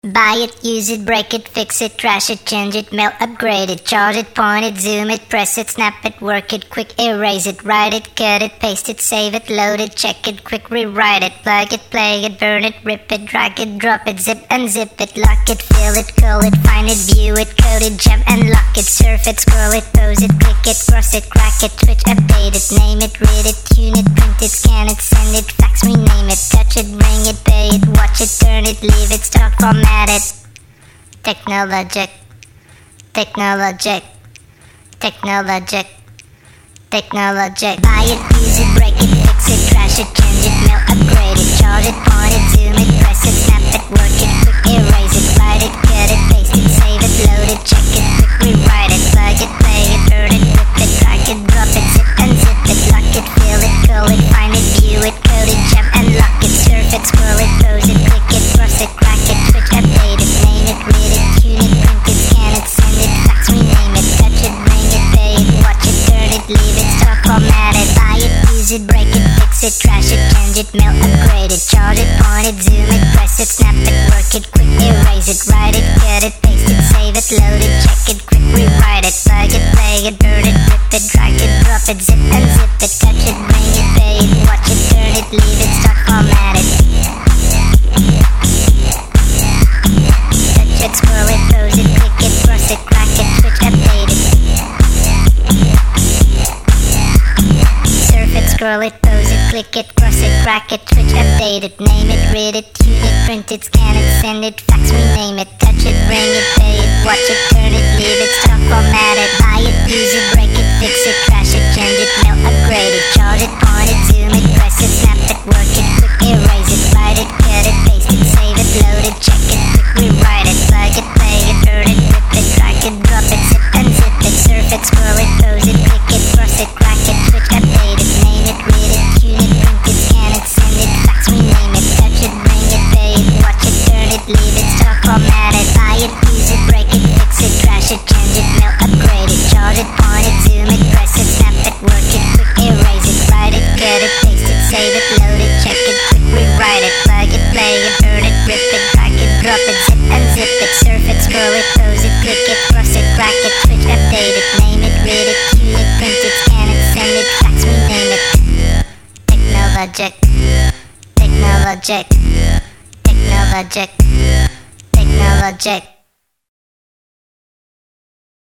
Buy it, use it, break it, fix it, trash it, change it, mail, upgrade it, charge it, point it, zoom it, press it, snap it, work it, quick erase it, write it, cut it, paste it, save it, load it, check it, quick rewrite it, plug it, play it, burn it, rip it, drag it, drop it, zip, unzip it, lock it, fill it, curl it, find it, view it, code it, jump and lock it, surf it, scroll it, pose it, click it, cross it, crack it, switch, update it, name it, read it, tune it, print it, scan it, send it, fax, rename it, touch it, ring it, pay it, watch it, turn it, leave it, start, format it. Technologic, technologic, technologic, technologic. Buy it, use it, break it, fix it, trash it, change it, mail, upgrade it, charge it, point it, zoom it, press it, snap it, work it, quick erase it, write it, cut it, paste it, save it, load it, check it, quick rewrite it, plug it, play it, burn it, rip it, drag it, drop it, zip unzip it, lock it, fill it, curl it, find it, view it, code it, jump and lock it, surf it, scroll it, pose it, click it, cross it, crack it, switch, update it, name it, read it, tune it, print it, scan it, send it, fax, rename it, touch it, ring it, pay it, watch it, turn it, leave it, start, format it, buy it, use it, break it, fix it, trash it, change it, mail, upgrade it, charge it, point it, zoom it, press it, snap it, work it, quick erase it, write it, cut it, paste it, save it, load it, check it, quick rewrite it, plug it, play it, burn it, rip it, drag it, drop it, zip unzip it, touch it, ring it, pay it, watch it, turn it, leave it, start, format it. Touch it, scroll it, pose it, click it, cross it, crack it, switch, update it. Surf it, scroll it, pose it, click it, cross it, crack it, switch, update it, name it, read it, tune it, print it, scan it, send it, fax, rename it, touch it, ring it, pay it, watch it, turn it, leave it, start, format it, buy it, use it, break it, fix it, trash it, change it, mail, upgrade it, charge it, point it, zoom it, press it, snap it, work it, quick erase it, write it, cut it, paste it, save it, load it, check it, quick rewrite it, plug it, play it, burn it, rip it, drag it, drop it, zip unzip it, surf it, scroll it, pose it, click it, cross it, crack it, switch, update it, name it, read it, tune it, print it, scan it, send it, fax, rename it, touch it, ring it, pay it, watch it, turn it, leave it, start, format it, buy it, use it, break it, fix it, trash it, change it, mail, upgrade it, charge it, point it, zoom it, press it, snap it, work it, quick erase it, write it, cut it, paste it, save it, load it, check it, quick rewrite it, plug it, play it, burn it, rip it, drag it, drop it, zip unzip it, surf it, scroll it, pose it, click it, cross it, crack it, switch, update it, name it, read it, tune it, print it, scan it, send it, fax, rename it. Technologic, technologic, technologic, technologic.